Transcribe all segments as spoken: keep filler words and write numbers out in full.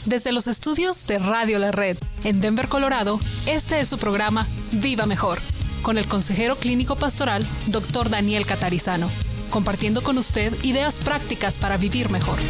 Desde los estudios de Radio La Red en Denver, Colorado, este es su programa Viva Mejor, con el consejero clínico pastoral doctor Daniel Catarizano, compartiendo con usted ideas prácticas para vivir mejor.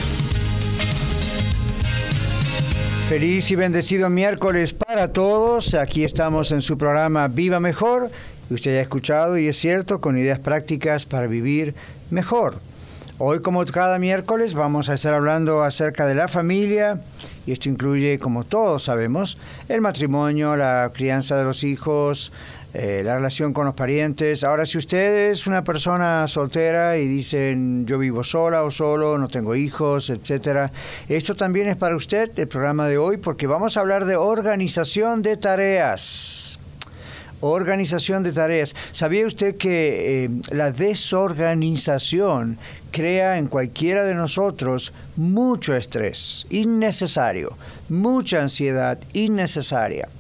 Feliz y bendecido miércoles para todos. Aquí estamos en su programa Viva Mejor. Usted ya ha escuchado y es cierto, con ideas prácticas para vivir mejor. Hoy, como cada miércoles, vamos a estar hablando acerca de la familia, y esto incluye, como todos sabemos, el matrimonio, la crianza de los hijos, eh, la relación con los parientes. Ahora, si usted es una persona soltera y dicen yo vivo sola o solo, no tengo hijos, etcétera, esto también es para usted el programa de hoy, porque vamos a hablar de organización de tareas. Organización de tareas. ¿Sabía usted que eh, la desorganización crea en cualquiera de nosotros mucho estrés innecesario, mucha ansiedad innecesaria?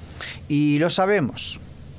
Y lo sabemos.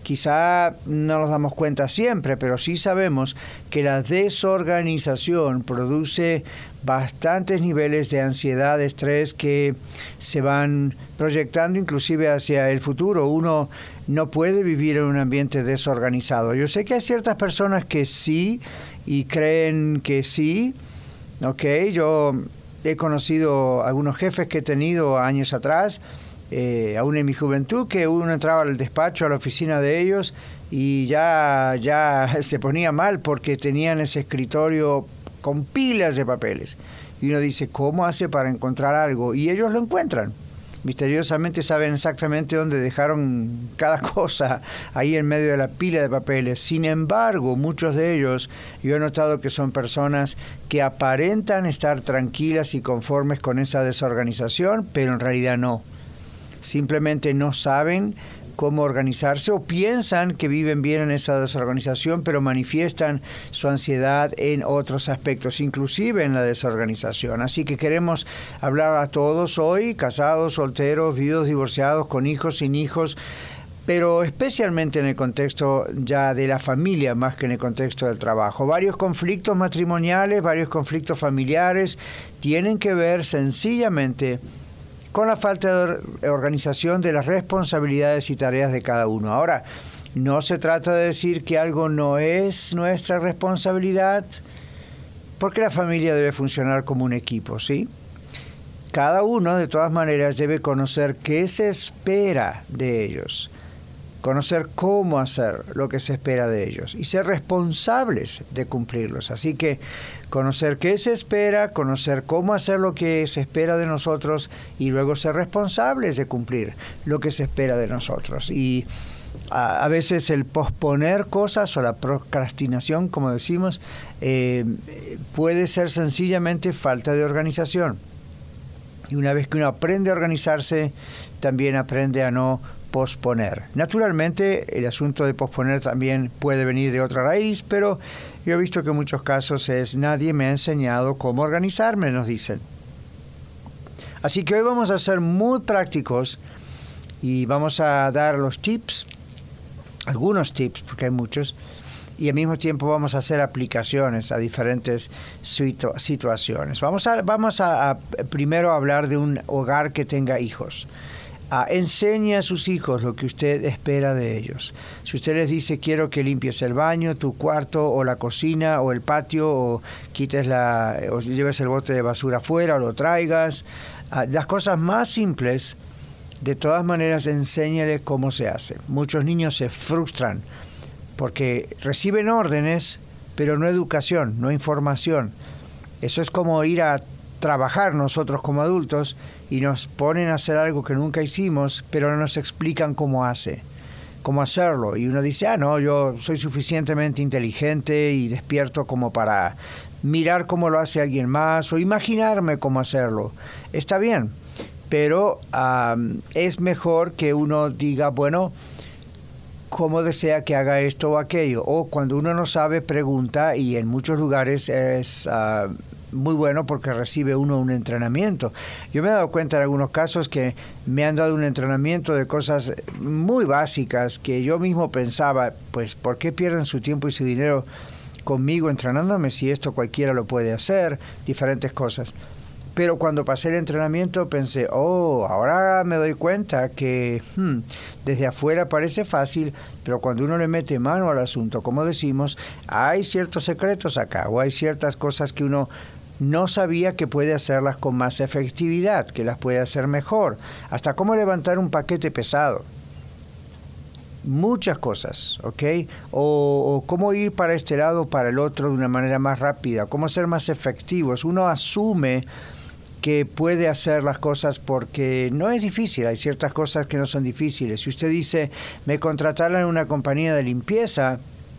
Quizá no nos damos cuenta siempre, pero sí sabemos que la desorganización produce bastantes niveles de ansiedad, de estrés que se van proyectando inclusive hacia el futuro. Uno no puede vivir en un ambiente desorganizado. Yo sé que hay ciertas personas que sí y creen que sí. Ok, yo he conocido algunos jefes que he tenido años atrás, Eh, aún en mi juventud, que uno entraba al despacho, a la oficina de ellos y ya, ya se ponía mal porque tenían ese escritorio con pilas de papeles. Y uno dice, ¿cómo hace para encontrar algo? Y ellos lo encuentran. Misteriosamente saben exactamente dónde dejaron cada cosa ahí en medio de la pila de papeles. Sin embargo, muchos de ellos, yo he notado que son personas que aparentan estar tranquilas y conformes con esa desorganización, pero en realidad no. Simplemente no saben cómo organizarse o piensan que viven bien en esa desorganización, pero manifiestan su ansiedad en otros aspectos, inclusive en la desorganización. Así que queremos hablar a todos hoy, casados, solteros, viudos, divorciados, con hijos, sin hijos, pero especialmente en el contexto ya de la familia más que en el contexto del trabajo. Varios conflictos matrimoniales, varios conflictos familiares tienen que ver sencillamente con la falta de organización de las responsabilidades y tareas de cada uno. Ahora, no se trata de decir que algo no es nuestra responsabilidad, porque la familia debe funcionar como un equipo, ¿sí? Cada uno, de todas maneras, debe conocer qué se espera de ellos, conocer cómo hacer lo que se espera de ellos y ser responsables de cumplirlos. Así que conocer qué se espera, conocer cómo hacer lo que se espera de nosotros y luego ser responsables de cumplir lo que se espera de nosotros. Y a, a veces el posponer cosas o la procrastinación, como decimos, eh, puede ser sencillamente falta de organización. Y una vez que uno aprende a organizarse, también aprende a no posponer. Naturalmente, el asunto de posponer también puede venir de otra raíz, pero yo he visto que en muchos casos es nadie me ha enseñado cómo organizarme, nos dicen. Así que hoy vamos a ser muy prácticos y vamos a dar los tips, algunos tips, porque hay muchos, y al mismo tiempo vamos a hacer aplicaciones a diferentes situ- situaciones. Vamos a, vamos a, a primero hablar de un hogar que tenga hijos. Uh, enseñe a sus hijos lo que usted espera de ellos. Si usted les dice, quiero que limpies el baño, tu cuarto, o la cocina, o el patio, o quites la, o lleves el bote de basura afuera, o lo traigas, uh, las cosas más simples, de todas maneras, enséñele cómo se hace. Muchos niños se frustran porque reciben órdenes, pero no educación, no información. Eso es como ir a trabajar nosotros como adultos y nos ponen a hacer algo que nunca hicimos, pero no nos explican cómo hace, cómo hacerlo. Y uno dice, ah, no, yo soy suficientemente inteligente y despierto como para mirar cómo lo hace alguien más o imaginarme cómo hacerlo. Está bien, pero um, es mejor que uno diga, bueno, ¿cómo desea que haga esto o aquello? O cuando uno no sabe, pregunta, y en muchos lugares es Uh, muy bueno porque recibe uno un entrenamiento. Yo me he dado cuenta en algunos casos que me han dado un entrenamiento de cosas muy básicas que yo mismo pensaba, pues, ¿por qué pierden su tiempo y su dinero conmigo entrenándome si esto cualquiera lo puede hacer? Diferentes cosas. Pero cuando pasé el entrenamiento pensé, oh, ahora me doy cuenta que hmm, desde afuera parece fácil, pero cuando uno le mete mano al asunto, como decimos, hay ciertos secretos acá, o hay ciertas cosas que uno no sabía que puede hacerlas con más efectividad, que las puede hacer mejor. Hasta cómo levantar un paquete pesado. Muchas cosas, ¿ok? O, o cómo ir para este lado o para el otro de una manera más rápida, cómo ser más efectivos. Uno asume que puede hacer las cosas porque no es difícil, hay ciertas cosas que no son difíciles. Si usted dice, me contrataron en una compañía de limpieza,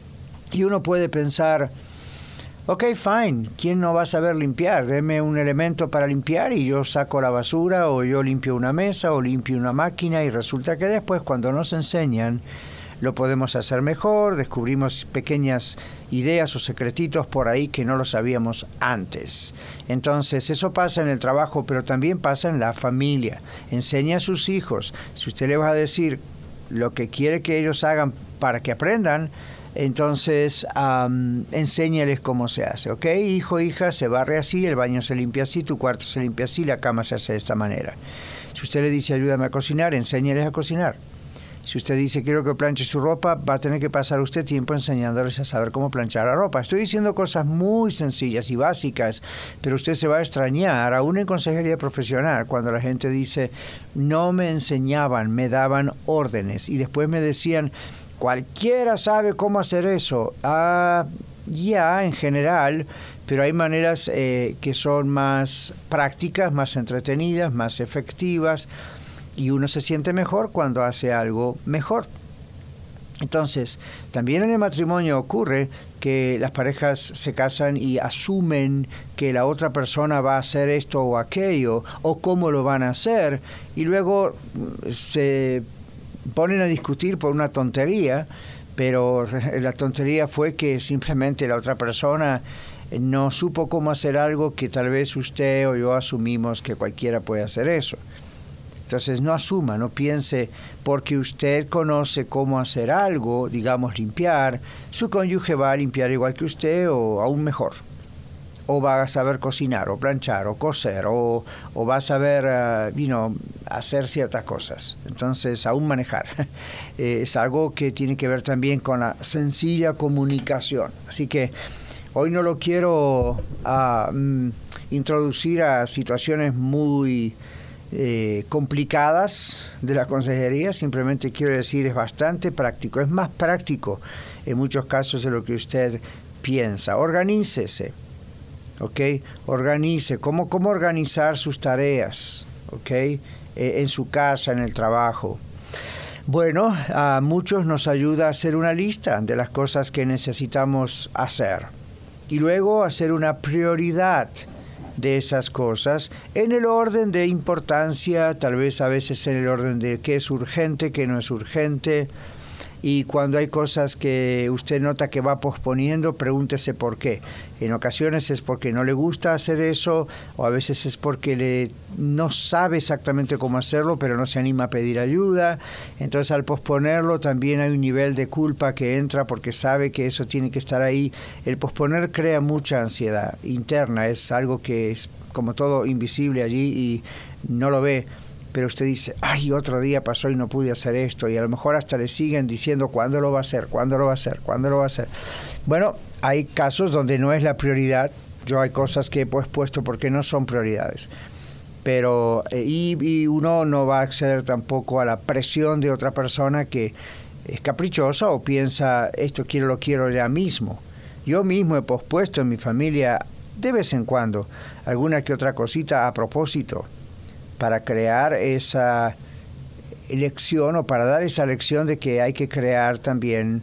y uno puede pensar, ok, fine, ¿quién no va a saber limpiar? Deme un elemento para limpiar y yo saco la basura, o yo limpio una mesa, o limpio una máquina, y resulta que después cuando nos enseñan lo podemos hacer mejor, descubrimos pequeñas ideas o secretitos por ahí que no lo sabíamos antes. Entonces, eso pasa en el trabajo, pero también pasa en la familia. Enseña a sus hijos. Si usted le va a decir lo que quiere que ellos hagan para que aprendan, entonces um, enséñales cómo se hace, ¿ok? Hijo, hija, se barre así, el baño se limpia así, tu cuarto se limpia así, la cama se hace de esta manera. Si usted le dice, ayúdame a cocinar, enséñales a cocinar. Si usted dice, quiero que planche su ropa, va a tener que pasar usted tiempo enseñándoles a saber cómo planchar la ropa. Estoy diciendo cosas muy sencillas y básicas, pero usted se va a extrañar, aún en consejería profesional, cuando la gente dice, no me enseñaban, me daban órdenes, y después me decían, cualquiera sabe cómo hacer eso. Ah, ya, en general, pero hay maneras eh, que son más prácticas, más entretenidas, más efectivas, y uno se siente mejor cuando hace algo mejor. Entonces, también en el matrimonio ocurre que las parejas se casan y asumen que la otra persona va a hacer esto o aquello, o cómo lo van a hacer, y luego se ponen a discutir por una tontería, pero la tontería fue que simplemente la otra persona no supo cómo hacer algo que tal vez usted o yo asumimos que cualquiera puede hacer eso. Entonces no asuma, no piense, porque usted conoce cómo hacer algo, digamos limpiar, su cónyuge va a limpiar igual que usted o aún mejor. O va a saber cocinar, o planchar, o coser, o, o va a saber uh, you know, hacer ciertas cosas. Entonces, aún manejar. eh, es algo que tiene que ver también con la sencilla comunicación. Así que hoy no lo quiero uh, mm, introducir a situaciones muy eh, complicadas de la consejería. Simplemente quiero decir, es bastante práctico. Es más práctico en muchos casos de lo que usted piensa. Organícese. ¿Ok? Organice. ¿Cómo, cómo organizar sus tareas? ¿Ok? Eh, en su casa, en el trabajo. Bueno, a muchos nos ayuda a hacer una lista de las cosas que necesitamos hacer. Y luego hacer una prioridad de esas cosas en el orden de importancia, tal vez a veces en el orden de qué es urgente, qué no es urgente. Y cuando hay cosas que usted nota que va posponiendo, pregúntese por qué. En ocasiones es porque no le gusta hacer eso, o a veces es porque le, no sabe exactamente cómo hacerlo, pero no se anima a pedir ayuda. Entonces, al posponerlo también hay un nivel de culpa que entra porque sabe que eso tiene que estar ahí. El posponer crea mucha ansiedad interna, es algo que es como todo invisible allí y no lo ve. Pero usted dice, ay, otro día pasó y no pude hacer esto, y a lo mejor hasta le siguen diciendo cuándo lo va a hacer, cuándo lo va a hacer, cuándo lo va a hacer. Bueno, hay casos donde no es la prioridad. Yo hay cosas que he pospuesto porque no son prioridades. Pero, eh, y, y uno no va a acceder tampoco a la presión de otra persona que es caprichosa o piensa, esto quiero, lo quiero ya mismo. Yo mismo he pospuesto en mi familia de vez en cuando alguna que otra cosita a propósito, para crear esa lección o para dar esa lección de que hay que crear también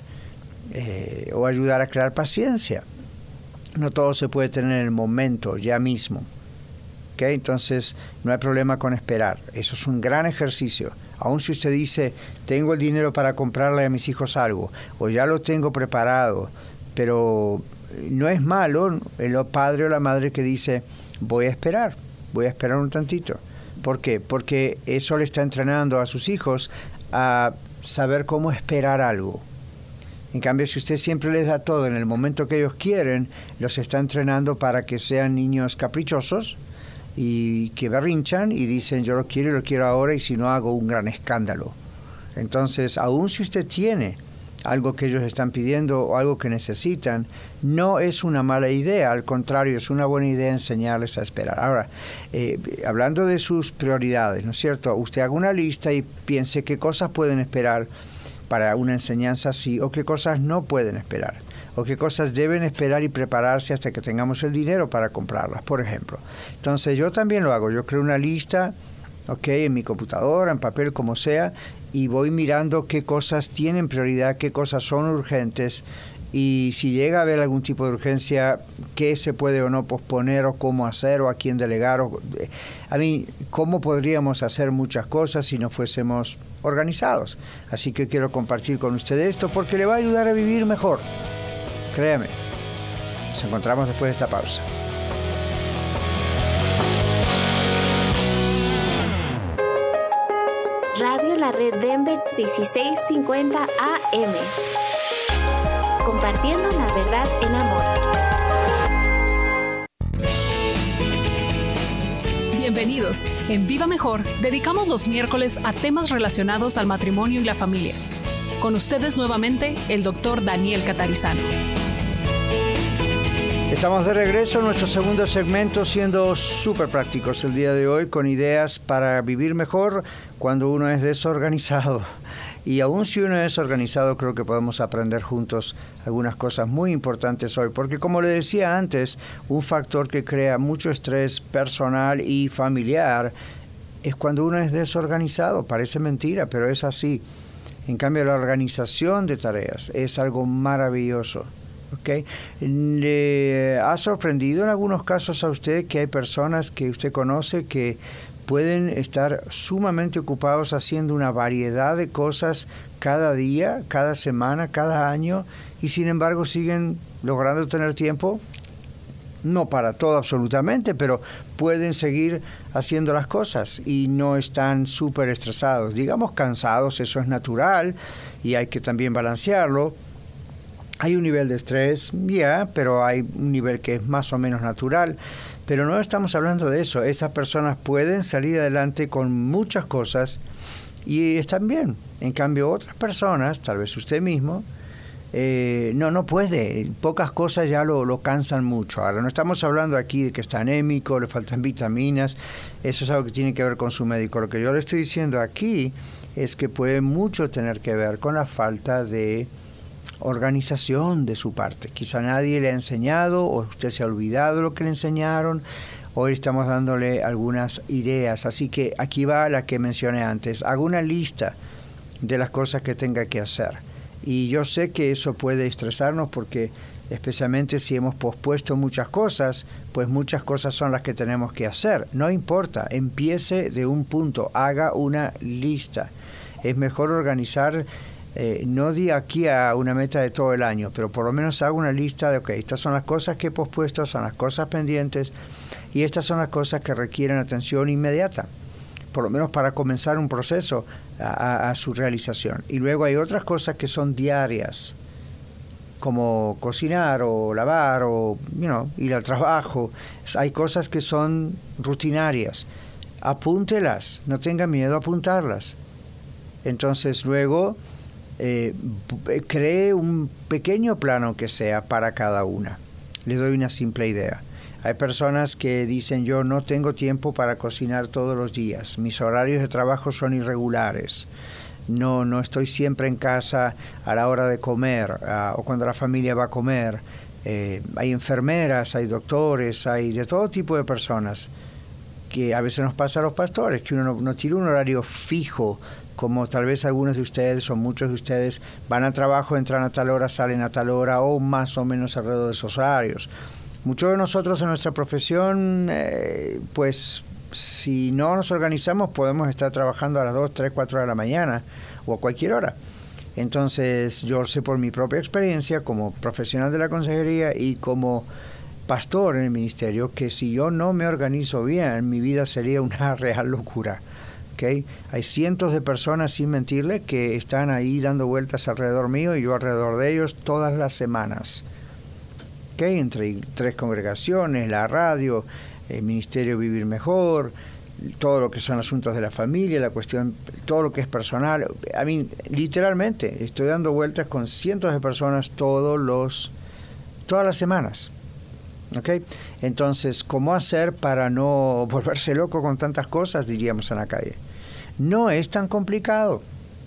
eh, o ayudar a crear paciencia. No todo se puede tener en el momento, ya mismo. ¿Okay? Entonces, no hay problema con esperar. Eso es un gran ejercicio. Aun si usted dice, tengo el dinero para comprarle a mis hijos algo, o ya lo tengo preparado, pero no es malo el padre o la madre que dice, voy a esperar, voy a esperar un tantito. ¿Por qué? Porque eso le está entrenando a sus hijos a saber cómo esperar algo. En cambio, si usted siempre les da todo en el momento que ellos quieren, los está entrenando para que sean niños caprichosos y que berrinchan y dicen yo lo quiero y lo quiero ahora y si no hago un gran escándalo. Entonces, aun si usted tiene algo que ellos están pidiendo o algo que necesitan, no es una mala idea, al contrario, es una buena idea enseñarles a esperar. Ahora, eh, hablando de sus prioridades, ¿no es cierto? Usted haga una lista y piense qué cosas pueden esperar para una enseñanza así o qué cosas no pueden esperar o qué cosas deben esperar y prepararse hasta que tengamos el dinero para comprarlas, por ejemplo. Entonces, yo también lo hago, yo creo una lista, ok, en mi computadora, en papel, como sea, y voy mirando qué cosas tienen prioridad, qué cosas son urgentes y si llega a haber algún tipo de urgencia, qué se puede o no posponer o cómo hacer o a quién delegar. O, a mí, cómo podríamos hacer muchas cosas si no fuésemos organizados. Así que quiero compartir con ustedes esto porque le va a ayudar a vivir mejor. Créame. Nos encontramos después de esta pausa. Radio La Red Denver dieciséis cincuenta A M. Compartiendo la verdad en amor. Bienvenidos. En Viva Mejor dedicamos los miércoles a temas relacionados al matrimonio y la familia. Con ustedes nuevamente, el doctor Daniel Catarizano. Estamos de regreso en nuestro segundo segmento, siendo súper prácticos el día de hoy, con ideas para vivir mejor cuando uno es desorganizado. Y aún si uno es organizado, creo que podemos aprender juntos algunas cosas muy importantes hoy. Porque como le decía antes, un factor que crea mucho estrés personal y familiar es cuando uno es desorganizado. Parece mentira, pero es así. En cambio, la organización de tareas es algo maravilloso. ¿Okay? ¿Le ha sorprendido en algunos casos a usted que hay personas que usted conoce que pueden estar sumamente ocupados haciendo una variedad de cosas cada día, cada semana, cada año y sin embargo siguen logrando tener tiempo? No para todo absolutamente, pero pueden seguir haciendo las cosas y no están súper estresados. Digamos cansados, eso es natural y hay que también balancearlo. Hay un nivel de estrés, ya, yeah, pero hay un nivel que es más o menos natural. Pero no estamos hablando de eso. Esas personas pueden salir adelante con muchas cosas y están bien. En cambio, otras personas, tal vez usted mismo, eh, no, no puede. Pocas cosas ya lo, lo cansan mucho. Ahora, no estamos hablando aquí de que está anémico, le faltan vitaminas. Eso es algo que tiene que ver con su médico. Lo que yo le estoy diciendo aquí es que puede mucho tener que ver con la falta de organización de su parte. Quizá nadie le ha enseñado o usted se ha olvidado lo que le enseñaron. Hoy estamos dándole algunas ideas. Así que aquí va la que mencioné antes. Haga una lista de las cosas que tenga que hacer. Y yo sé que eso puede estresarnos porque especialmente si hemos pospuesto muchas cosas, pues muchas cosas son las que tenemos que hacer. No importa, empiece de un punto, haga una lista. Es mejor organizar. Eh, no di aquí a una meta de todo el año, pero por lo menos hago una lista de, ok, estas son las cosas que he pospuesto, son las cosas pendientes y estas son las cosas que requieren atención inmediata, por lo menos para comenzar un proceso a, a, a su realización. Y luego hay otras cosas que son diarias, como cocinar o lavar o you know, ir al trabajo. Hay cosas que son rutinarias. Apúntelas, no tenga miedo a apuntarlas. Entonces luego Eh, cree un pequeño plano que sea para cada una. Les doy una simple idea. Hay personas que dicen yo no tengo tiempo para cocinar todos los días. Mis horarios de trabajo son irregulares. No, no estoy siempre en casa a la hora de comer uh, o cuando la familia va a comer. Eh, hay enfermeras, hay doctores, hay de todo tipo de personas que a veces nos pasa a los pastores, que uno no, no tiene un horario fijo, como tal vez algunos de ustedes o muchos de ustedes van al trabajo, entran a tal hora, salen a tal hora o más o menos alrededor de esos horarios. Muchos de nosotros en nuestra profesión, eh, pues si no nos organizamos podemos estar trabajando a las dos, tres, cuatro de la mañana o a cualquier hora. Entonces yo sé por mi propia experiencia como profesional de la consejería y como pastor en el ministerio que si yo no me organizo bien, mi vida sería una real locura. ¿Okay? Hay cientos de personas, sin mentirle, que están ahí dando vueltas alrededor mío y yo alrededor de ellos todas las semanas. ¿Okay? Entre tres congregaciones, la radio, el Ministerio Vivir Mejor, todo lo que son asuntos de la familia, la cuestión, todo lo que es personal. A mí, literalmente, estoy dando vueltas con cientos de personas todos los, todas las semanas. ¿Okay? Entonces, ¿cómo hacer para no volverse loco con tantas cosas, diríamos en la calle? No es tan complicado.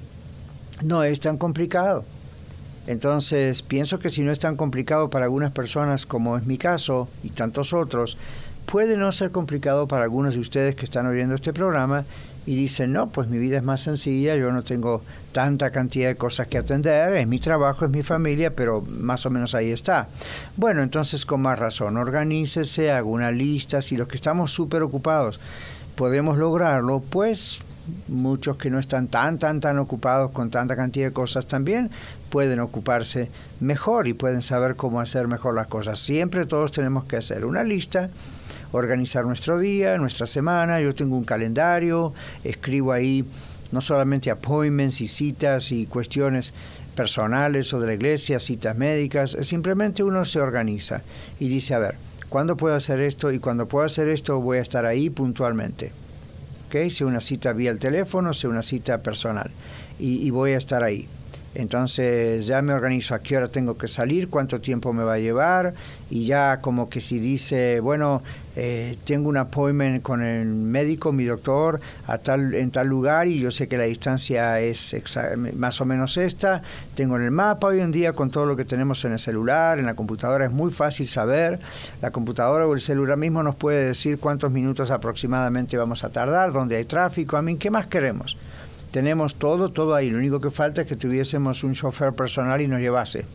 No es tan complicado. Entonces, pienso que si no es tan complicado para algunas personas, como es mi caso y tantos otros, puede no ser complicado para algunos de ustedes que están oyendo este programa y dicen, no, pues mi vida es más sencilla, yo no tengo tanta cantidad de cosas que atender, es mi trabajo, es mi familia, pero más o menos ahí está. Bueno, entonces con más razón, organícese, haga una lista, si los que estamos súper ocupados podemos lograrlo, pues muchos que no están tan, tan, tan ocupados con tanta cantidad de cosas también pueden ocuparse mejor y pueden saber cómo hacer mejor las cosas. Siempre todos tenemos que hacer una lista, organizar nuestro día, nuestra semana. Yo tengo un calendario, escribo ahí no solamente appointments y citas y cuestiones personales o de la iglesia, citas médicas, simplemente uno se organiza y dice, a ver, ¿cuándo puedo hacer esto? Y cuando puedo hacer esto voy a estar ahí puntualmente. ¿Okay? Sea una cita vía el teléfono, sea una cita personal, y, y voy a estar ahí. Entonces ya me organizo a qué hora tengo que salir, cuánto tiempo me va a llevar, y ya como que si dice, bueno, eh, tengo un appointment con el médico, mi doctor, a tal, en tal lugar, y yo sé que la distancia es exa- más o menos esta, tengo en el mapa. Hoy en día con todo lo que tenemos en el celular, en la computadora, es muy fácil saber. La computadora o el celular mismo nos puede decir cuántos minutos aproximadamente vamos a tardar, dónde hay tráfico. A mí, ¿qué más queremos? Tenemos todo, todo ahí. Lo único que falta es que tuviésemos un chofer personal y nos llevase.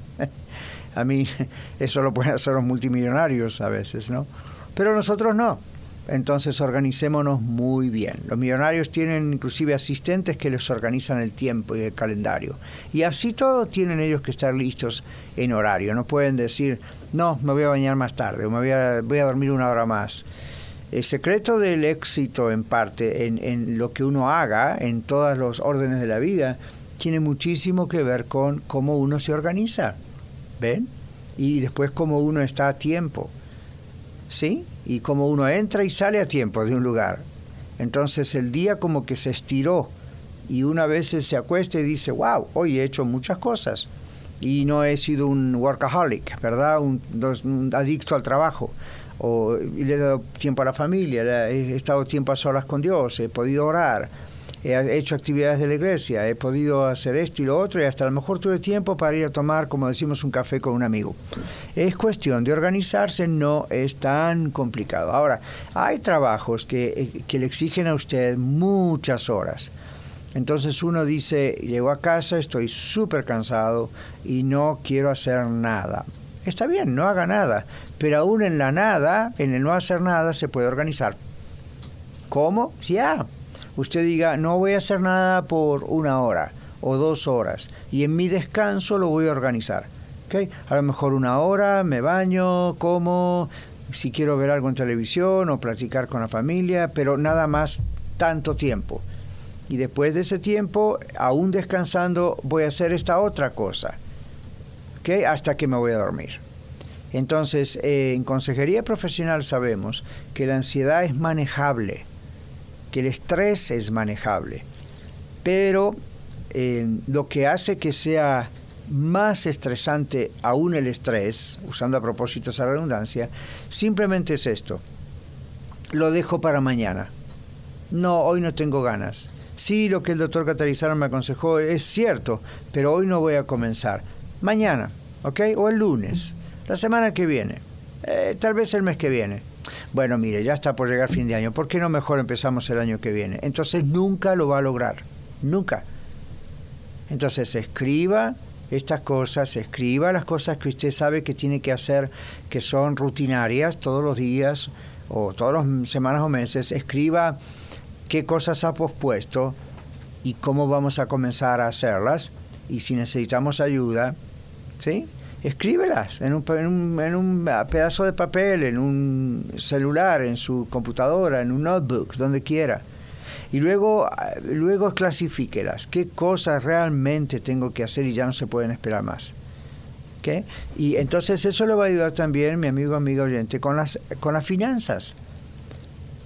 A mí, eso lo pueden hacer los multimillonarios a veces, ¿no? Pero nosotros no. Entonces, organicémonos muy bien. Los millonarios tienen inclusive asistentes que les organizan el tiempo y el calendario. Y así todo tienen ellos que estar listos en horario. No pueden decir, no, me voy a bañar más tarde o me voy a, voy a dormir una hora más. El secreto del éxito, en parte, en, en lo que uno haga, en todos los órdenes de la vida, tiene muchísimo que ver con cómo uno se organiza, ¿ven? Y después cómo uno está a tiempo, ¿sí? Y cómo uno entra y sale a tiempo de un lugar. Entonces el día como que se estiró y una vez se acuesta y dice, wow, hoy he hecho muchas cosas y no he sido un workaholic, ¿verdad? Un, un adicto al trabajo. O y le he dado tiempo a la familia, he estado tiempo a solas con Dios, he podido orar, he hecho actividades de la iglesia, he podido hacer esto y lo otro, y hasta a lo mejor tuve tiempo para ir a tomar, como decimos, un café con un amigo. Es cuestión de organizarse, no es tan complicado. Ahora, hay trabajos que, que le exigen a usted muchas horas. Entonces uno dice, llego a casa, estoy súper cansado y no quiero hacer nada. Está bien, no haga nada, pero aún en la nada, en el no hacer nada, se puede organizar. ¿Cómo? Ya. Usted diga, no voy a hacer nada por una hora o dos horas, y en mi descanso lo voy a organizar. ¿Okay? A lo mejor una hora, me baño, como, si quiero ver algo en televisión o platicar con la familia, pero nada más tanto tiempo. Y después de ese tiempo, aún descansando, voy a hacer esta otra cosa. ¿Okay? Hasta que me voy a dormir. Entonces, eh, en consejería profesional sabemos que la ansiedad es manejable, que el estrés es manejable, pero eh, lo que hace que sea más estresante aún el estrés, usando a propósito esa redundancia, simplemente es esto: lo dejo para mañana. No, hoy no tengo ganas. Sí, lo que el doctor Catarizano me aconsejó es cierto, pero hoy no voy a comenzar. Mañana, ¿ok? O el lunes, la semana que viene, eh, tal vez el mes que viene. Bueno, mire, ya está por llegar fin de año, ¿por qué no mejor empezamos el año que viene? Entonces nunca lo va a lograr, nunca. Entonces escriba estas cosas, escriba las cosas que usted sabe que tiene que hacer, que son rutinarias todos los días o todas las semanas o meses. Escriba qué cosas ha pospuesto y cómo vamos a comenzar a hacerlas, y si necesitamos ayuda, ¿sí? Escríbelas en un, en, un, en un pedazo de papel, en un celular, en su computadora, en un notebook, donde quiera. Y luego, luego clasifíquelas. ¿Qué cosas realmente tengo que hacer y ya no se pueden esperar más? ¿Okay? Y entonces eso le va a ayudar también, mi amigo, amiga oyente, con las, con las finanzas.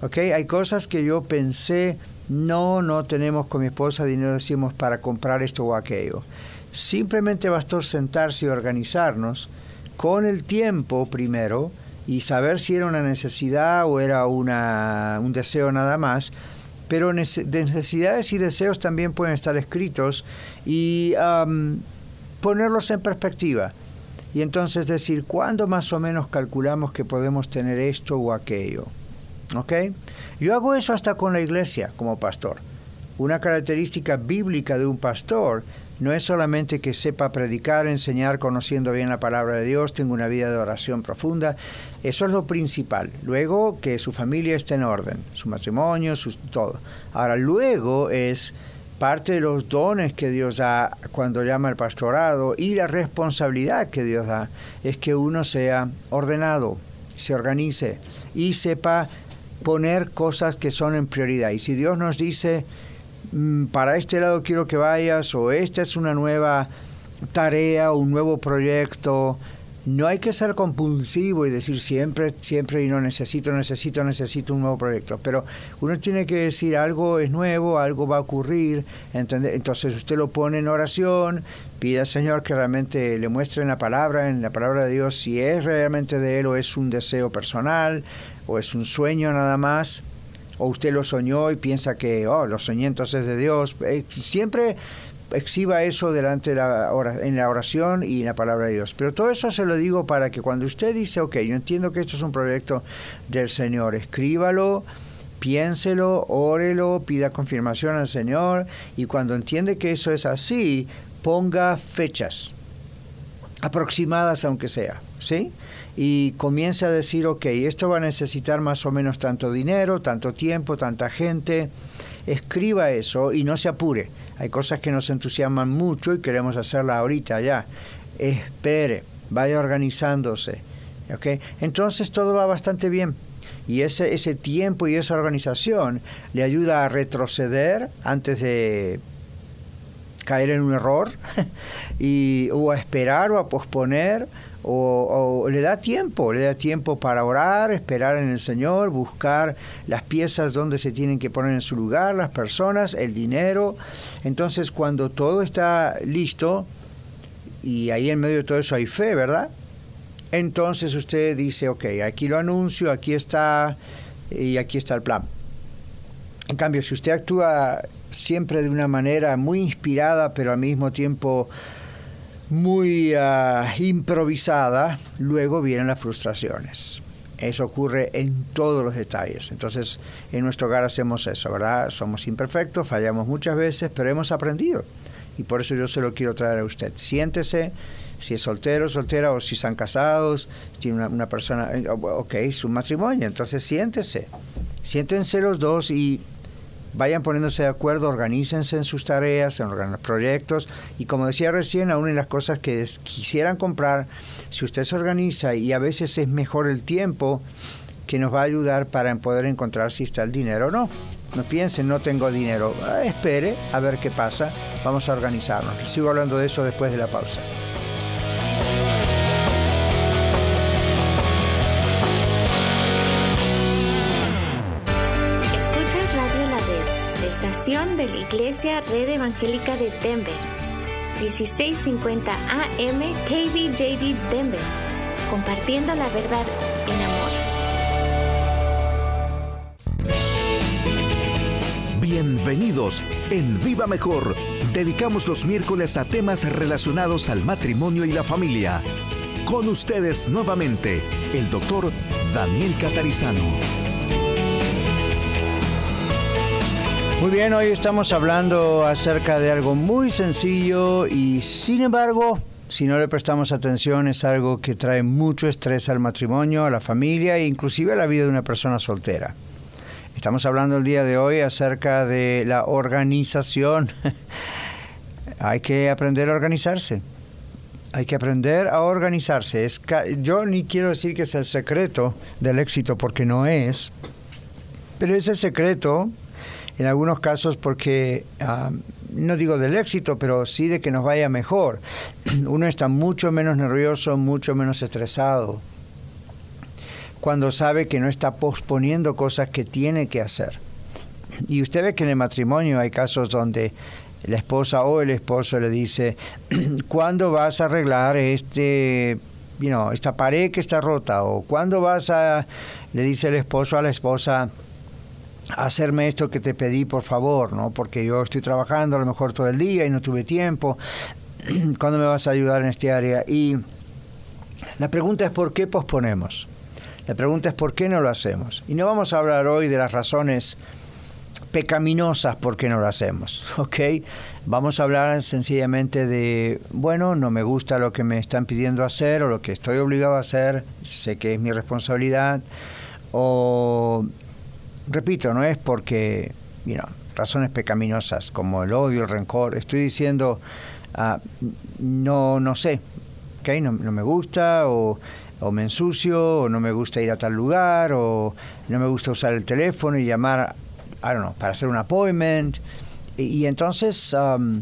¿Ok? Hay cosas que yo pensé, no, no tenemos con mi esposa dinero, decimos, para comprar esto o aquello. Simplemente bastó sentarse y organizarnos con el tiempo primero y saber si era una necesidad o era una, un deseo nada más. Pero necesidades y deseos también pueden estar escritos y um, ponerlos en perspectiva. Y entonces decir, ¿cuándo más o menos calculamos que podemos tener esto o aquello? ¿Ok? Yo hago eso hasta con la iglesia como pastor. Una característica bíblica de un pastor no es solamente que sepa predicar, enseñar, conociendo bien la palabra de Dios, tenga una vida de oración profunda. Eso es lo principal. Luego, que su familia esté en orden, su matrimonio, su, todo. Ahora, luego es parte de los dones que Dios da cuando llama al pastorado y la responsabilidad que Dios da es que uno sea ordenado, se organice y sepa poner cosas que son en prioridad. Y si Dios nos dice, para este lado quiero que vayas, o esta es una nueva tarea, un nuevo proyecto, no hay que ser compulsivo y decir siempre, siempre y no necesito, necesito, necesito un nuevo proyecto. Pero uno tiene que decir algo es nuevo, algo va a ocurrir, ¿entende? Entonces usted lo pone en oración, pide al Señor que realmente le muestre en la palabra, en la palabra de Dios, si es realmente de Él o es un deseo personal o es un sueño nada más. O usted lo soñó y piensa que, oh, lo soñé entonces es de Dios. Eh, siempre exhiba eso delante de la ora, en la oración y en la palabra de Dios. Pero todo eso se lo digo para que cuando usted dice, ok, yo entiendo que esto es un proyecto del Señor, escríbalo, piénselo, órelo, pida confirmación al Señor, y cuando entiende que eso es así, ponga fechas aproximadas aunque sea, ¿sí? Y comienza a decir, ok, esto va a necesitar más o menos tanto dinero, tanto tiempo, tanta gente. Escriba eso y no se apure. Hay cosas que nos entusiasman mucho y queremos hacerlas ahorita ya. Espere, vaya organizándose, ¿ok? Entonces todo va bastante bien. Y ese, ese tiempo y esa organización le ayuda a retroceder antes de caer en un error, y, o a esperar o a posponer, o, o le da tiempo, le da tiempo para orar, esperar en el Señor, buscar las piezas donde se tienen que poner en su lugar, las personas, el dinero. Entonces, cuando todo está listo, y ahí en medio de todo eso hay fe, ¿verdad? Entonces usted dice, ok, aquí lo anuncio, aquí está, y aquí está el plan. En cambio, si usted actúa siempre de una manera muy inspirada, pero al mismo tiempo muy uh, improvisada, luego vienen las frustraciones. Eso ocurre en todos los detalles. Entonces, en nuestro hogar hacemos eso, ¿verdad? Somos imperfectos, fallamos muchas veces, pero hemos aprendido. Y por eso yo se lo quiero traer a usted. Siéntese, si es soltero, soltera, o si están casados, tiene una, una persona, ok, su matrimonio, entonces siéntese. Siéntense los dos y vayan poniéndose de acuerdo, organícense en sus tareas, en los proyectos, y como decía recién, aún en las cosas que quisieran comprar, si usted se organiza, y a veces es mejor el tiempo que nos va a ayudar para poder encontrar si está el dinero o no. No piensen, no tengo dinero. Ah, espere a ver qué pasa, vamos a organizarnos. Sigo hablando de eso después de la pausa. De la Iglesia Red Evangélica de Denver, dieciséis cincuenta A M K B J D Denver, compartiendo la verdad en amor. Bienvenidos en Viva Mejor. Dedicamos los miércoles a temas relacionados al matrimonio y la familia. Con ustedes nuevamente, el doctor Daniel Catarizano. Muy bien, hoy estamos hablando acerca de algo muy sencillo y, sin embargo, si no le prestamos atención, es algo que trae mucho estrés al matrimonio, a la familia e inclusive a la vida de una persona soltera. Estamos hablando el día de hoy acerca de la organización. Hay que aprender a organizarse. Hay que aprender a organizarse. Es ca- Yo ni quiero decir que es el secreto del éxito, porque no es, pero es el secreto en algunos casos porque, uh, no digo del éxito, pero sí de que nos vaya mejor. Uno está mucho menos nervioso, mucho menos estresado cuando sabe que no está posponiendo cosas que tiene que hacer. Y usted ve que en el matrimonio hay casos donde la esposa o el esposo le dice, ¿cuándo vas a arreglar este, you know, esta pared que está rota? O ¿cuándo vas a, le dice el esposo a la esposa, a hacerme esto que te pedí, por favor, ¿no? Porque yo estoy trabajando a lo mejor todo el día y no tuve tiempo. ¿Cuándo me vas a ayudar en este área? Y la pregunta es ¿por qué posponemos? La pregunta es ¿por qué no lo hacemos? Y no vamos a hablar hoy de las razones pecaminosas por qué no lo hacemos, ¿ok? Vamos a hablar sencillamente de, bueno, no me gusta lo que me están pidiendo hacer o lo que estoy obligado a hacer, sé que es mi responsabilidad, o, repito, no es porque, you know, razones pecaminosas como el odio, el rencor, estoy diciendo, uh, no, no sé, ¿ok? No, no me gusta, o... o me ensucio, o no me gusta ir a tal lugar, o no me gusta usar el teléfono y llamar, I don't know, para hacer un appointment. Y, y entonces, um,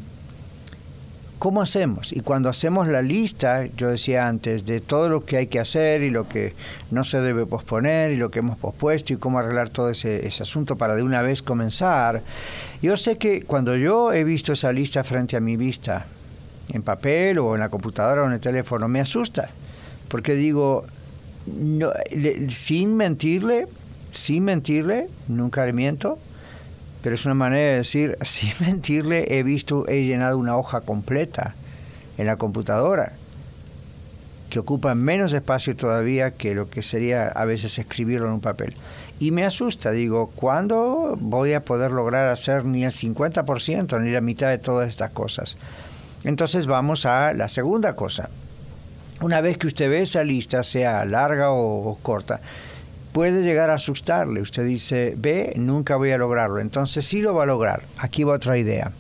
¿cómo hacemos? Y cuando hacemos la lista, yo decía antes, de todo lo que hay que hacer y lo que no se debe posponer y lo que hemos pospuesto y cómo arreglar todo ese, ese asunto para de una vez comenzar, yo sé que cuando yo he visto esa lista frente a mi vista, en papel o en la computadora o en el teléfono, me asusta. Porque digo, no, le, sin mentirle, sin mentirle, nunca le miento, pero es una manera de decir, sin mentirle, he visto, he llenado una hoja completa en la computadora, que ocupa menos espacio todavía que lo que sería a veces escribirlo en un papel. Y me asusta, digo, ¿cuándo voy a poder lograr hacer ni el cincuenta por ciento, ni la mitad de todas estas cosas? Entonces vamos a la segunda cosa. Una vez que usted ve esa lista, sea larga o, o corta, puede llegar a asustarle. Usted dice, ve, nunca voy a lograrlo. Entonces sí lo va a lograr. Aquí va otra idea.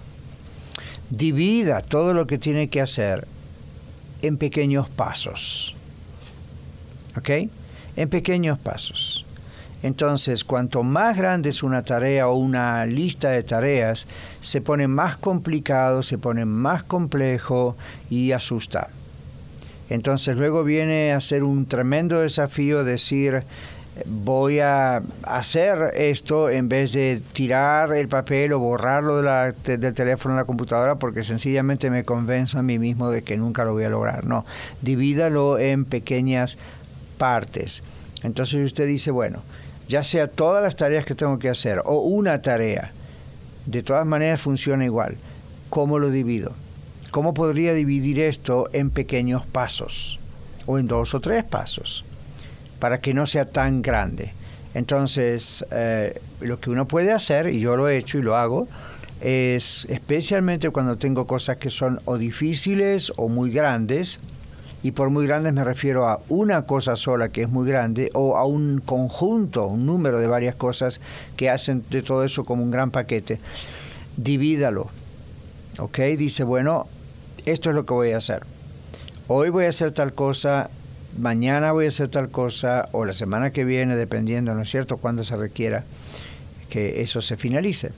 Divida todo lo que tiene que hacer en pequeños pasos. ¿Ok? En pequeños pasos. Entonces, cuanto más grande es una tarea o una lista de tareas, se pone más complicado, se pone más complejo y asusta. Entonces luego viene a ser un tremendo desafío decir, voy a hacer esto en vez de tirar el papel o borrarlo de la, de, del teléfono en la computadora porque sencillamente me convenzo a mí mismo de que nunca lo voy a lograr. No, divídalo en pequeñas partes. Entonces usted dice, bueno, ya sea todas las tareas que tengo que hacer o una tarea, de todas maneras funciona igual. ¿Cómo lo divido? ¿Cómo podría dividir esto en pequeños pasos o en dos o tres pasos para que no sea tan grande? Entonces, eh, lo que uno puede hacer, y yo lo he hecho y lo hago, es especialmente cuando tengo cosas que son o difíciles o muy grandes, y por muy grandes me refiero a una cosa sola que es muy grande o a un conjunto, un número de varias cosas que hacen de todo eso como un gran paquete, divídalo. ¿Ok? Dice, bueno, esto es lo que voy a hacer. Hoy voy a hacer tal cosa, mañana voy a hacer tal cosa, o la semana que viene, dependiendo, ¿no es cierto?, cuando se requiera que eso se finalice.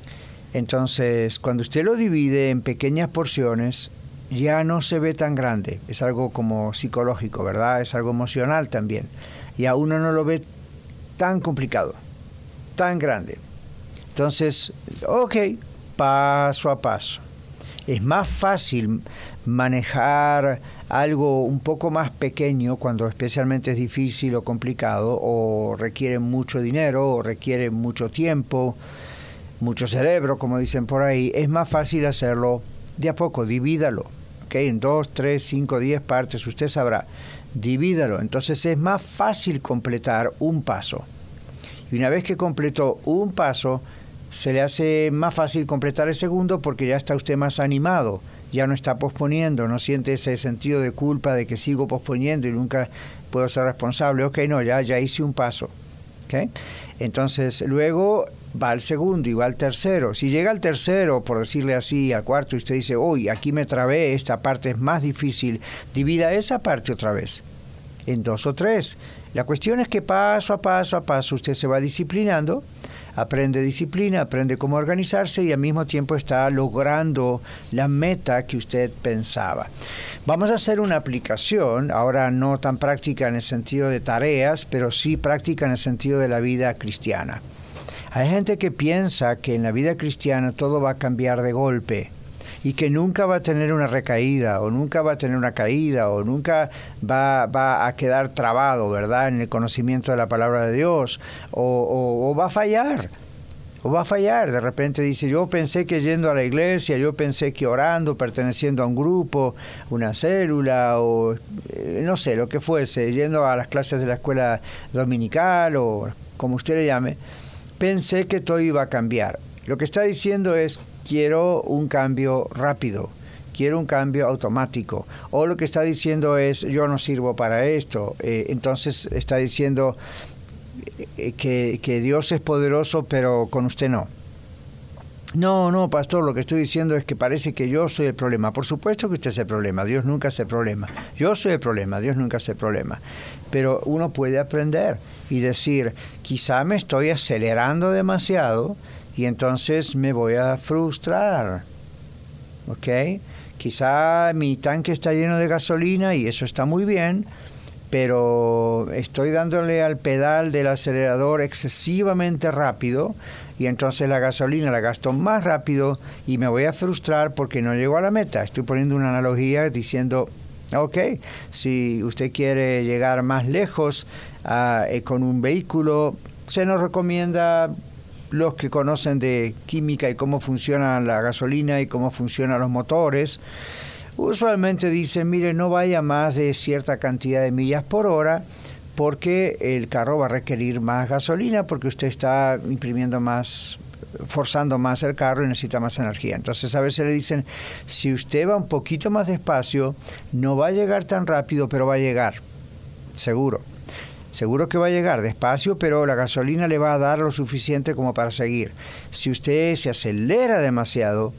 Entonces, cuando usted lo divide en pequeñas porciones, ya no se ve tan grande. Es algo como psicológico, ¿verdad? Es algo emocional también. Y a uno no lo ve tan complicado, tan grande. Entonces, ok, paso a paso. Es más fácil manejar algo un poco más pequeño cuando especialmente es difícil o complicado o requiere mucho dinero o requiere mucho tiempo, mucho cerebro, como dicen por ahí. Es más fácil hacerlo de a poco, divídalo, ¿okay? En dos, tres, cinco, diez partes, usted sabrá, divídalo. Entonces es más fácil completar un paso. Y una vez que completó un paso, se le hace más fácil completar el segundo porque ya está usted más animado, ya no está posponiendo, no siente ese sentido de culpa de que sigo posponiendo y nunca puedo ser responsable. Ok, no, ya, ya hice un paso. ¿Okay? Entonces luego va al segundo y va al tercero. Si llega al tercero, por decirle así, al cuarto, y usted dice, uy, aquí me trabé, esta parte es más difícil, divida esa parte otra vez en dos o tres. La cuestión es que paso a paso a paso usted se va disciplinando, aprende disciplina, aprende cómo organizarse y al mismo tiempo está logrando la meta que usted pensaba. Vamos a hacer una aplicación, ahora no tan práctica en el sentido de tareas, pero sí práctica en el sentido de la vida cristiana. Hay gente que piensa que en la vida cristiana todo va a cambiar de golpe y que nunca va a tener una recaída o nunca va a tener una caída o nunca va, va a quedar trabado, ¿verdad?, en el conocimiento de la palabra de Dios o, o, o va a fallar. O va a fallar, de repente dice, yo pensé que yendo a la iglesia, yo pensé que orando, perteneciendo a un grupo, una célula, o eh, no sé, lo que fuese, yendo a las clases de la escuela dominical, o como usted le llame, pensé que todo iba a cambiar. Lo que está diciendo es, quiero un cambio rápido, quiero un cambio automático. O lo que está diciendo es, yo no sirvo para esto. Eh, entonces está diciendo... Que, que Dios es poderoso, pero con usted no. No, no, pastor, lo que estoy diciendo es que parece que yo soy el problema. Por supuesto que usted es el problema, Dios nunca es el problema. Yo soy el problema, Dios nunca es el problema. Pero uno puede aprender y decir, quizá me estoy acelerando demasiado y entonces me voy a frustrar. ¿Ok? Quizá mi tanque está lleno de gasolina y eso está muy bien, pero estoy dándole al pedal del acelerador excesivamente rápido y entonces la gasolina la gasto más rápido y me voy a frustrar porque no llego a la meta. Estoy poniendo una analogía diciendo, ok, si usted quiere llegar más lejos uh, eh, con un vehículo, se nos recomienda, los que conocen de química y cómo funciona la gasolina y cómo funcionan los motores, usualmente dicen, mire, no vaya más de cierta cantidad de millas por hora porque el carro va a requerir más gasolina porque usted está imprimiendo más, forzando más el carro y necesita más energía. Entonces a veces le dicen, si usted va un poquito más despacio, no va a llegar tan rápido, pero va a llegar, seguro. Seguro que va a llegar despacio, pero la gasolina le va a dar lo suficiente como para seguir. Si usted se acelera demasiado,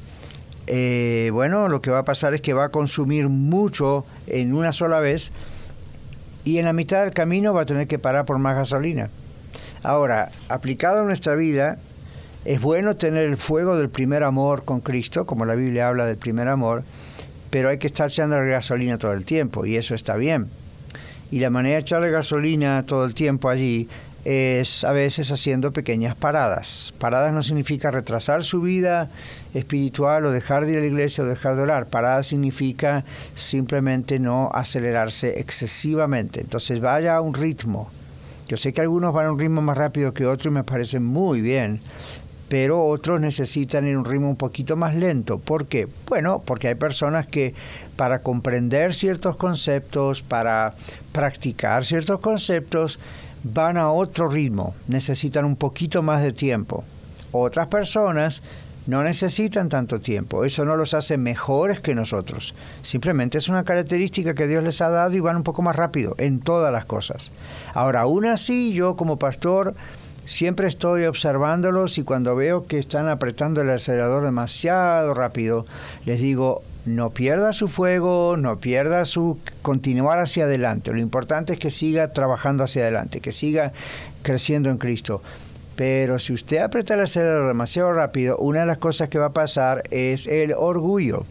Eh, bueno, lo que va a pasar es que va a consumir mucho en una sola vez y en la mitad del camino va a tener que parar por más gasolina. Ahora, aplicado a nuestra vida, es bueno tener el fuego del primer amor con Cristo, como la Biblia habla del primer amor, pero hay que estar echando gasolina todo el tiempo y eso está bien. Y la manera de echarle gasolina todo el tiempo allí es a veces haciendo pequeñas paradas. Paradas no significa retrasar su vida espiritual o dejar de ir a la iglesia o dejar de orar. Parada significa simplemente no acelerarse excesivamente. Entonces vaya a un ritmo. Yo sé que algunos van a un ritmo más rápido que otros y me parece muy bien, pero otros necesitan ir a un ritmo un poquito más lento. ¿Por qué? Bueno, porque hay personas que para comprender ciertos conceptos, para practicar ciertos conceptos, van a otro ritmo, necesitan un poquito más de tiempo. Otras personas no necesitan tanto tiempo, eso no los hace mejores que nosotros, simplemente es una característica que Dios les ha dado y van un poco más rápido en todas las cosas. Ahora, aún así, yo como pastor siempre estoy observándolos y cuando veo que están apretando el acelerador demasiado rápido, les digo, no pierda su fuego, no pierda su continuar hacia adelante. Lo importante es que siga trabajando hacia adelante, que siga creciendo en Cristo. Pero si usted aprieta el acelerador demasiado rápido, una de las cosas que va a pasar es el orgullo.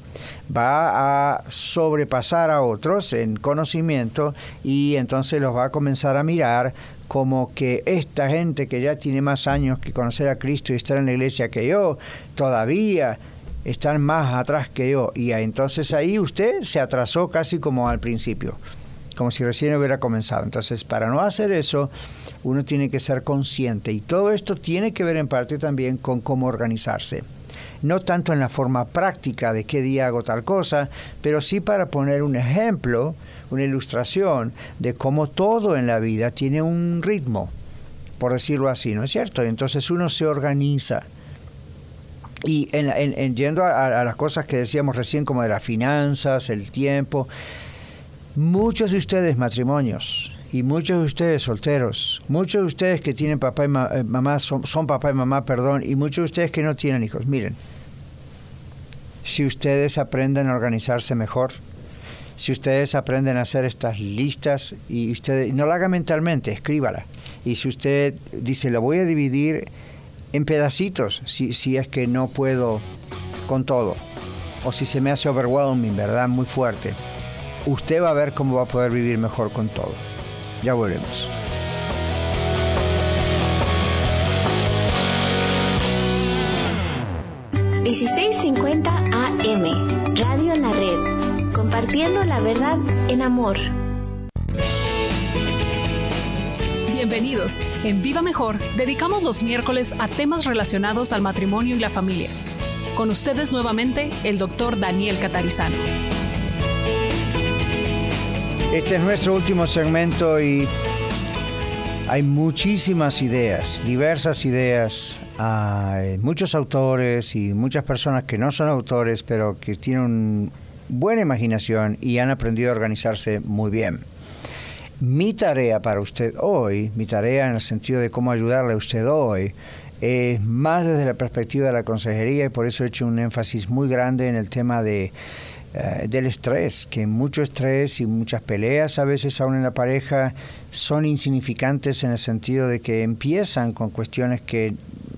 Va a sobrepasar a otros en conocimiento y entonces los va a comenzar a mirar como que esta gente que ya tiene más años que conocer a Cristo y estar en la iglesia que yo, todavía están más atrás que yo. Y entonces ahí usted se atrasó casi como al principio, como si recién hubiera comenzado. Entonces, para no hacer eso, uno tiene que ser consciente. Y todo esto tiene que ver en parte también con cómo organizarse. No tanto en la forma práctica de qué día hago tal cosa, pero sí para poner un ejemplo, una ilustración de cómo todo en la vida tiene un ritmo, por decirlo así, ¿no es cierto? Y entonces uno se organiza. Y en, en, en yendo a, a las cosas que decíamos recién, como de las finanzas, el tiempo, muchos de ustedes matrimonios y muchos de ustedes solteros, muchos de ustedes que tienen papá y ma, mamá, son, son papá y mamá, perdón, y muchos de ustedes que no tienen hijos, miren, si ustedes aprenden a organizarse mejor, si ustedes aprenden a hacer estas listas y ustedes, no la haga mentalmente, escríbala, y si usted dice, lo voy a dividir en pedacitos, si, si es que no puedo con todo, o si se me hace overwhelming, ¿verdad? Muy fuerte. usted va a ver cómo va a poder vivir mejor con todo. Ya volvemos. dieciséis cincuenta A M, Radio en la Red, compartiendo la verdad en amor. Bienvenidos. En Viva Mejor dedicamos los miércoles a temas relacionados al matrimonio y la familia. Con ustedes nuevamente, el doctor Daniel Catarizano. Este es nuestro último segmento y hay muchísimas ideas, diversas ideas. Hay muchos autores y muchas personas que no son autores, pero que tienen buena imaginación y han aprendido a organizarse muy bien. Mi tarea para usted hoy, mi tarea en el sentido de cómo ayudarle a usted hoy, es más desde la perspectiva de la consejería, y por eso he hecho un énfasis muy grande en el tema de Uh, del estrés, que mucho estrés y muchas peleas a veces aún en la pareja son insignificantes en el sentido de que empiezan con cuestiones que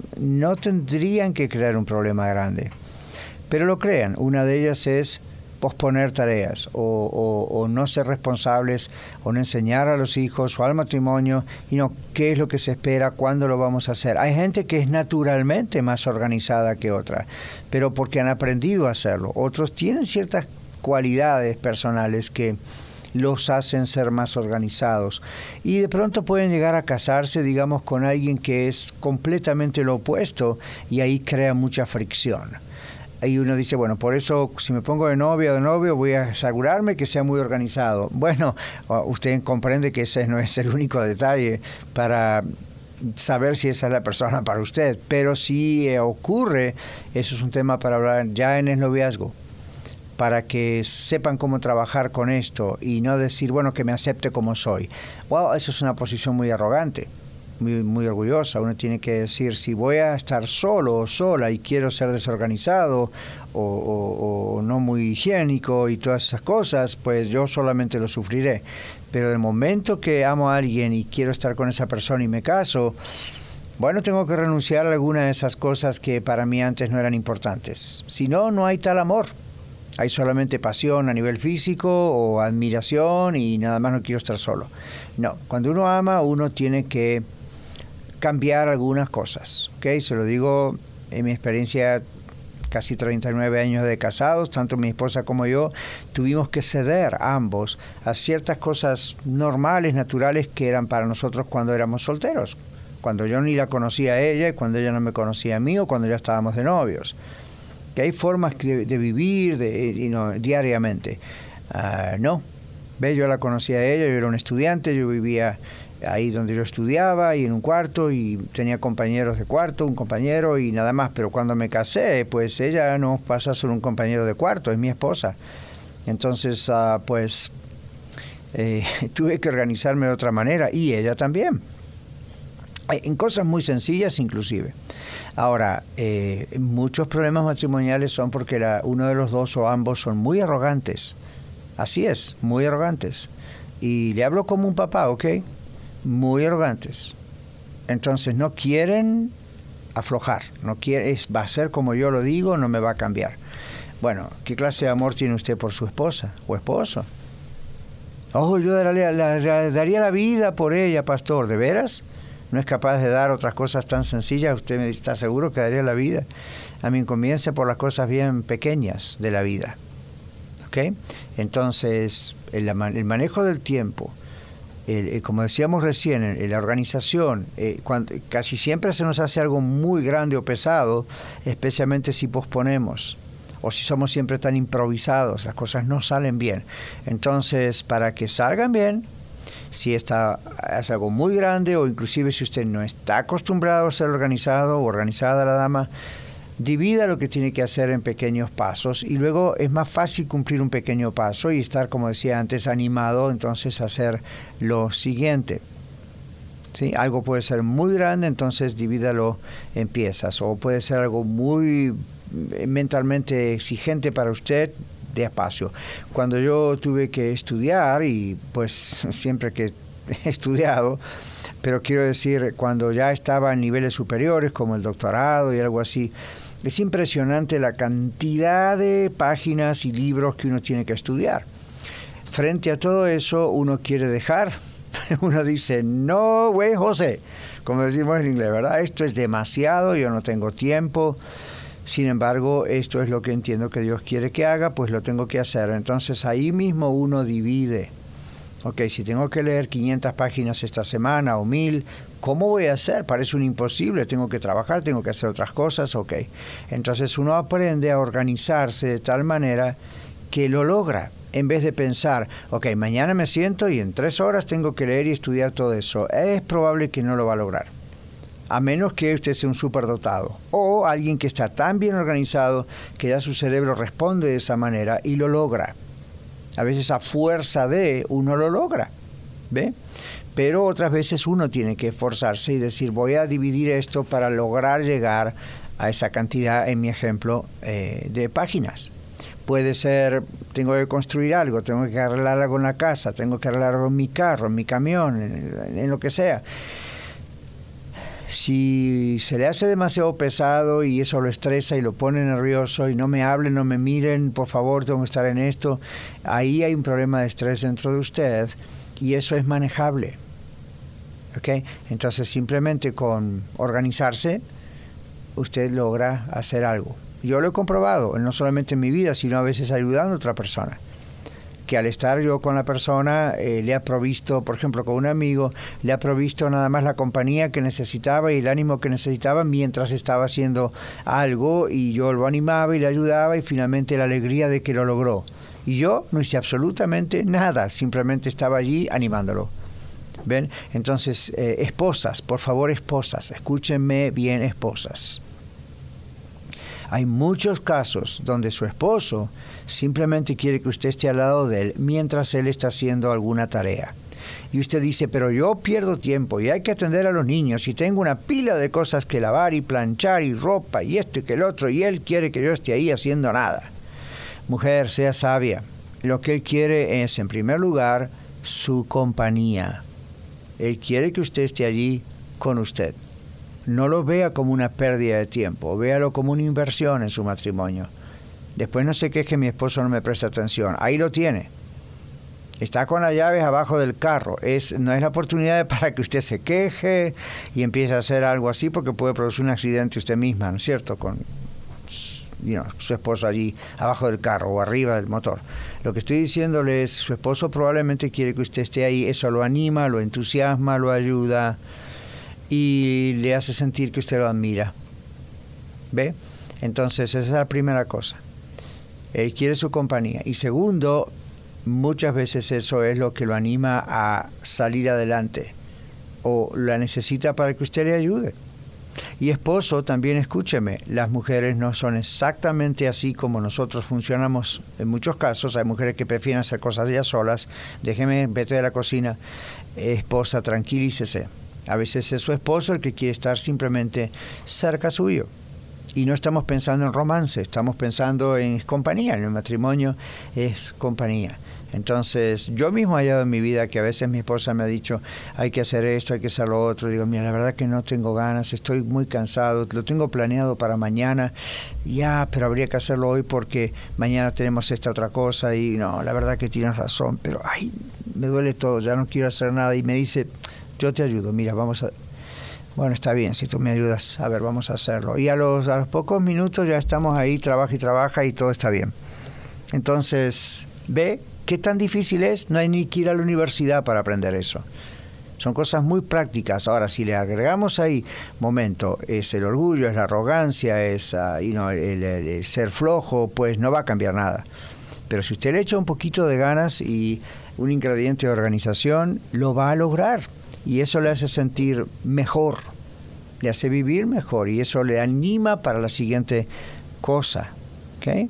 no tendrían que crear un problema grande, pero lo crean. Una de ellas es posponer tareas o, o, o no ser responsables o no enseñar a los hijos o al matrimonio y no qué es lo que se espera, cuándo lo vamos a hacer. Hay gente que es naturalmente más organizada que otra, pero porque han aprendido a hacerlo. Otros tienen ciertas cualidades personales que los hacen ser más organizados y de pronto pueden llegar a casarse, digamos, con alguien que es completamente lo opuesto y ahí crea mucha fricción. Y uno dice, bueno, por eso si me pongo de novia o de novio voy a asegurarme que sea muy organizado. Bueno, usted comprende que ese no es el único detalle para saber si esa es la persona para usted. Pero si eh, ocurre, eso es un tema para hablar ya en el noviazgo, para que sepan cómo trabajar con esto y no decir, bueno, que me acepte como soy. Wow, eso es una posición muy arrogante. Muy, muy orgullosa. Uno tiene que decir, si voy a estar solo o sola y quiero ser desorganizado o, o, o no muy higiénico y todas esas cosas, pues yo solamente lo sufriré. Pero del momento que amo a alguien y quiero estar con esa persona y me caso, bueno, tengo que renunciar a alguna de esas cosas que para mí antes no eran importantes. Si no, no hay tal amor. Hay solamente pasión a nivel físico o admiración y nada más, no quiero estar solo. No, cuando uno ama, uno tiene que cambiar algunas cosas, ¿ok? Se lo digo en mi experiencia, casi treinta y nueve años de casados, tanto mi esposa como yo, tuvimos que ceder ambos a ciertas cosas normales, naturales, que eran para nosotros cuando éramos solteros, cuando yo ni la conocía a ella, y cuando ella no me conocía a mí, o cuando ya estábamos de novios. Que hay formas de, de vivir de, y no, diariamente. Uh, no, ve, yo la conocía a ella, yo era un estudiante, yo vivía ahí donde yo estudiaba y en un cuarto y tenía compañeros de cuarto, un compañero y nada más, pero cuando me casé, pues ella no pasó a ser un compañero de cuarto, es mi esposa. Entonces, uh, pues eh, tuve que organizarme de otra manera y ella también, en cosas muy sencillas inclusive. Ahora, eh, muchos problemas matrimoniales son porque la, uno de los dos o ambos son muy arrogantes, así es, muy arrogantes, y le hablo como un papá, ¿ok?, muy arrogantes. Entonces no quieren aflojar, no quiere, es, va a ser como yo lo digo, no me va a cambiar. Bueno, ¿qué clase de amor tiene usted por su esposa o esposo? Oh, yo daría la, la, daría la vida por ella, pastor. ¿De veras? ¿No es capaz de dar otras cosas tan sencillas? ¿Usted me está seguro que daría la vida? A mí comience por las cosas bien pequeñas de la vida, ¿ok? Entonces, el, el manejo del tiempo, El, el, como decíamos recién, en la organización, eh, cuando, casi siempre se nos hace algo muy grande o pesado, especialmente si posponemos o si somos siempre tan improvisados, las cosas no salen bien. Entonces, para que salgan bien, si está, es algo muy grande o inclusive si usted no está acostumbrado a ser organizado o organizada la dama, divida lo que tiene que hacer en pequeños pasos y luego es más fácil cumplir un pequeño paso y estar, como decía antes, animado entonces a hacer lo siguiente. ¿Sí? Algo puede ser muy grande, entonces divídalo en piezas, o puede ser algo muy mentalmente exigente para usted, despacio. Cuando yo tuve que estudiar, y pues siempre que he estudiado, pero quiero decir, cuando ya estaba en niveles superiores como el doctorado y algo así, es impresionante la cantidad de páginas y libros que uno tiene que estudiar. frente a todo eso uno quiere dejar. Uno dice, no, güey, José, como decimos en inglés, ¿verdad? Esto es demasiado, yo no tengo tiempo. Sin embargo, esto es lo que entiendo que Dios quiere que haga, pues lo tengo que hacer. Entonces ahí mismo uno divide. Ok, si tengo que leer quinientas páginas esta semana o mil, ¿cómo voy a hacer? Parece un imposible, tengo que trabajar, tengo que hacer otras cosas, ok. Entonces uno aprende a organizarse de tal manera que lo logra. En vez de pensar, ok, mañana me siento y en tres horas tengo que leer y estudiar todo eso, es probable que no lo va a lograr. A menos que usted sea un superdotado o alguien que está tan bien organizado que ya su cerebro responde de esa manera y lo logra. A veces a fuerza de uno lo logra, ¿ve? Pero otras veces uno tiene que esforzarse y decir, voy a dividir esto para lograr llegar a esa cantidad, en mi ejemplo, eh, de páginas. Puede ser, tengo que construir algo, tengo que arreglar algo en la casa, tengo que arreglar algo en mi carro, en mi camión, en, en lo que sea. Si se le hace demasiado pesado y eso lo estresa y lo pone nervioso y no me hablen, no me miren, por favor, tengo que estar en esto, ahí hay un problema de estrés dentro de usted y eso es manejable. ¿Okay? Entonces, simplemente con organizarse, usted logra hacer algo. Yo lo he comprobado, no solamente en mi vida, sino a veces ayudando a otra persona. Que al estar yo con la persona, eh, le ha provisto, por ejemplo, con un amigo, le ha provisto nada más la compañía que necesitaba y el ánimo que necesitaba mientras estaba haciendo algo, y yo lo animaba y le ayudaba, y finalmente la alegría de que lo logró. Y yo no hice absolutamente nada, simplemente estaba allí animándolo. ¿Ven? Entonces, eh, esposas, por favor, esposas, escúchenme bien, esposas. Hay muchos casos donde su esposo simplemente quiere que usted esté al lado de él mientras él está haciendo alguna tarea. Y usted dice, pero yo pierdo tiempo y hay que atender a los niños y tengo una pila de cosas que lavar y planchar y ropa y esto y que el otro, y él quiere que yo esté ahí haciendo nada. Mujer, sea sabia. Lo que él quiere es, en primer lugar, su compañía. Él quiere que usted esté allí con usted. No lo vea como una pérdida de tiempo, véalo como una inversión en su matrimonio. Después no se queje, mi esposo no me presta atención. Ahí lo tiene. Está con las llaves abajo del carro. Es, no es la oportunidad para que usted se queje y empiece a hacer algo así, porque puede producir un accidente usted misma, ¿no es cierto? Con you know, su esposo allí abajo del carro o arriba del motor. Lo que estoy diciéndole es, su esposo probablemente quiere que usted esté ahí. Eso lo anima, lo entusiasma, lo ayuda y le hace sentir que usted lo admira. ¿Ve? Entonces, esa es la primera cosa. Él quiere su compañía. Y segundo, muchas veces eso es lo que lo anima a salir adelante o la necesita para que usted le ayude. Y esposo, también escúcheme, las mujeres no son exactamente así como nosotros funcionamos en muchos casos. Hay mujeres que prefieren hacer cosas ellas solas. Déjeme, vete de la cocina. Esposa, tranquilícese. A veces es su esposo el que quiere estar simplemente cerca suyo. Y no estamos pensando en romance, estamos pensando en compañía. En el matrimonio es compañía. Entonces, yo mismo he hallado en mi vida que a veces mi esposa me ha dicho, hay que hacer esto, hay que hacer lo otro. Digo, mira, la verdad que no tengo ganas, estoy muy cansado, lo tengo planeado para mañana. Ya, pero habría que hacerlo hoy porque mañana tenemos esta otra cosa. Y no, la verdad que tienes razón, pero ay, me duele todo, ya no quiero hacer nada. Y me dice, yo te ayudo, mira, vamos a... Bueno, está bien, si tú me ayudas, a ver, vamos a hacerlo. Y a los, a los pocos minutos ya estamos ahí, trabaja y trabaja y todo está bien. Entonces, ve qué tan difícil es, no hay ni que ir a la universidad para aprender eso. Son cosas muy prácticas. Ahora, si le agregamos ahí, momento, es el orgullo, es la arrogancia, es uh, you know, el, el, el ser flojo, pues no va a cambiar nada. Pero si usted le echa un poquito de ganas y un ingrediente de organización, lo va a lograr. Y eso le hace sentir mejor, le hace vivir mejor y eso le anima para la siguiente cosa. ¿Okay?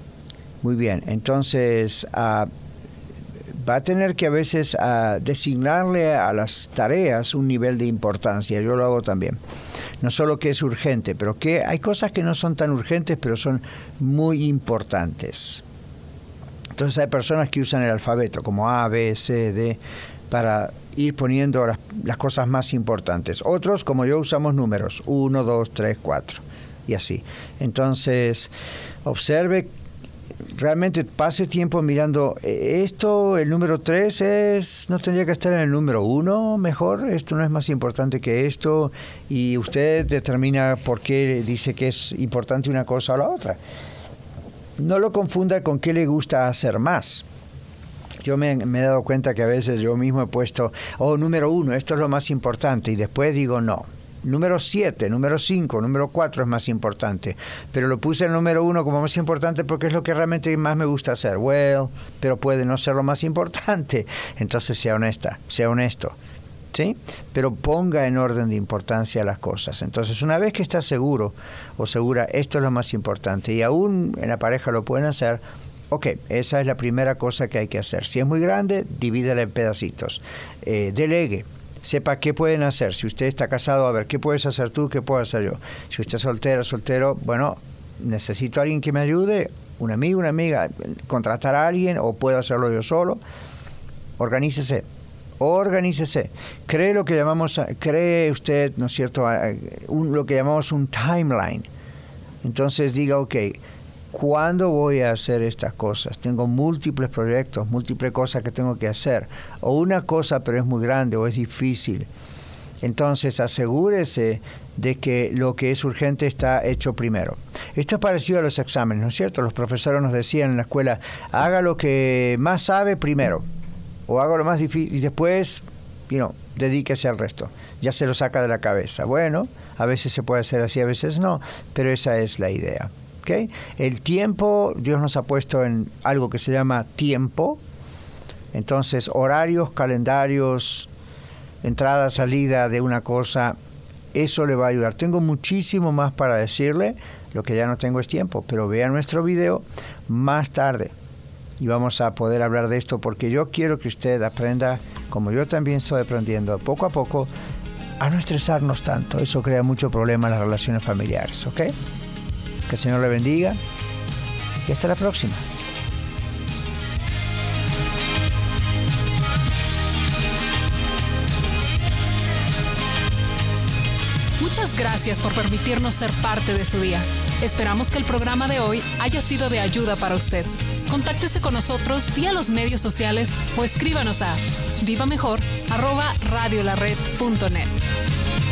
Muy bien, entonces uh, va a tener que a veces uh, designarle a las tareas un nivel de importancia. Yo lo hago también. No solo que es urgente, pero que hay cosas que no son tan urgentes, pero son muy importantes. Entonces hay personas que usan el alfabeto como A, B, C, D para ir poniendo las, las cosas más importantes. Otros, como yo, usamos números, uno, dos, tres, cuatro, y así. Entonces, observe realmente pase tiempo mirando, esto, el número tres es, no tendría que estar en el número uno mejor, esto no es más importante que esto, y usted determina por qué dice que es importante una cosa o la otra. No lo confunda con qué le gusta hacer más. Yo me, me he dado cuenta que a veces yo mismo he puesto, oh, número uno, esto es lo más importante, y después digo no. Número siete, número cinco, número cuatro es más importante. Pero lo puse el número uno como más importante porque es lo que realmente más me gusta hacer. Well, pero puede no ser lo más importante. Entonces sea honesta, sea honesto. ¿Sí? Pero ponga en orden de importancia las cosas. Entonces, una vez que está seguro o segura, esto es lo más importante, y aún en la pareja lo pueden hacer, ok, esa es la primera cosa que hay que hacer. Si es muy grande, divídela en pedacitos. Eh, delegue. Sepa qué pueden hacer. Si usted está casado, a ver, ¿qué puedes hacer tú? ¿Qué puedo hacer yo? Si usted es soltero, soltero, bueno, necesito a alguien que me ayude, un amigo, una amiga, contratar a alguien, o puedo hacerlo yo solo. Organícese, organícese. Cree lo que llamamos, cree usted, ¿no es cierto?, un, lo que llamamos un timeline. Entonces diga, ok, ¿cuándo voy a hacer estas cosas? Tengo múltiples proyectos, múltiples cosas que tengo que hacer. O una cosa, pero es muy grande o es difícil. Entonces, asegúrese de que lo que es urgente está hecho primero. Esto es parecido a los exámenes, ¿no es cierto? Los profesores nos decían en la escuela, haga lo que más sabe primero, o haga lo más difícil, y después, you know, dedíquese al resto. Ya se lo saca de la cabeza. Bueno, a veces se puede hacer así, a veces no, pero esa es la idea. ¿Okay? El tiempo, Dios nos ha puesto en algo que se llama tiempo. Entonces, horarios, calendarios, entrada, salida de una cosa, eso le va a ayudar. Tengo muchísimo más para decirle, lo que ya no tengo es tiempo, pero vea nuestro video más tarde y vamos a poder hablar de esto, porque yo quiero que usted aprenda, como yo también estoy aprendiendo, poco a poco, a no estresarnos tanto. Eso crea mucho problema en las relaciones familiares, ¿ok? Que el Señor le bendiga y hasta la próxima. Muchas gracias por permitirnos ser parte de su día. Esperamos que el programa de hoy haya sido de ayuda para usted. Contáctese con nosotros vía los medios sociales o escríbanos a vivamejor arroba radiolared punto net.